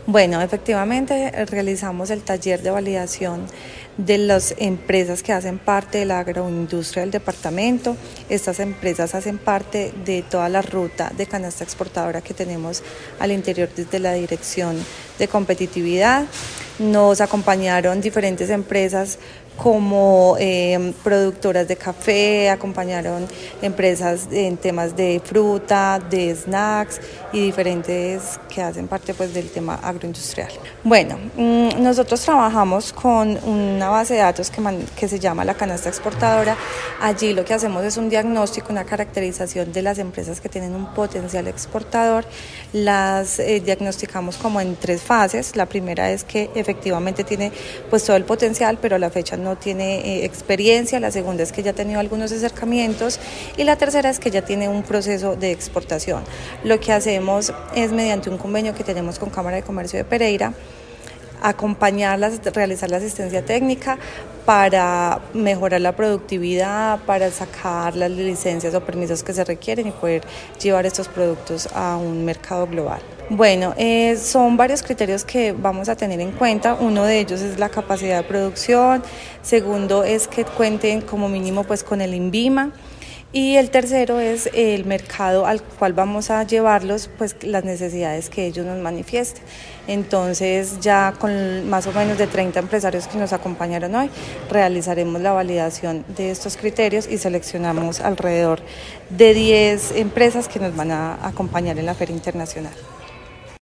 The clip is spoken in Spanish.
Bueno, efectivamente realizamos el taller de validación de las empresas que hacen parte de la agroindustria del departamento. Estas empresas hacen parte de toda la ruta de canasta exportadora que tenemos al interior desde la Dirección de Competitividad. Nos acompañaron diferentes empresas como productoras de café, acompañaron empresas en temas de fruta, de snacks y diferentes que hacen parte pues del tema agroindustrial. Bueno, nosotros trabajamos con una base de datos que se llama la canasta exportadora. Allí lo que hacemos es un diagnóstico, una caracterización de las empresas que tienen un potencial exportador. Las diagnosticamos como en 3 fases. La primera es que efectivamente tiene pues todo el potencial, pero a la fecha no tiene experiencia. La segunda es que ya ha tenido algunos acercamientos y la tercera es que ya tiene un proceso de exportación. Lo que hacemos es, mediante un convenio que tenemos con Cámara de Comercio de Pereira, acompañarlas, realizar la asistencia técnica para mejorar la productividad, para sacar las licencias o permisos que se requieren y poder llevar estos productos a un mercado global. Bueno, son varios criterios que vamos a tener en cuenta. Uno de ellos es la capacidad de producción, segundo es que cuenten como mínimo pues con el INVIMA. Y el tercero es el mercado al cual vamos a llevarlos, pues las necesidades que ellos nos manifiesten. Entonces ya con más o menos de 30 empresarios que nos acompañaron hoy, realizaremos la validación de estos criterios y seleccionamos alrededor de 10 empresas que nos van a acompañar en la Feria Internacional.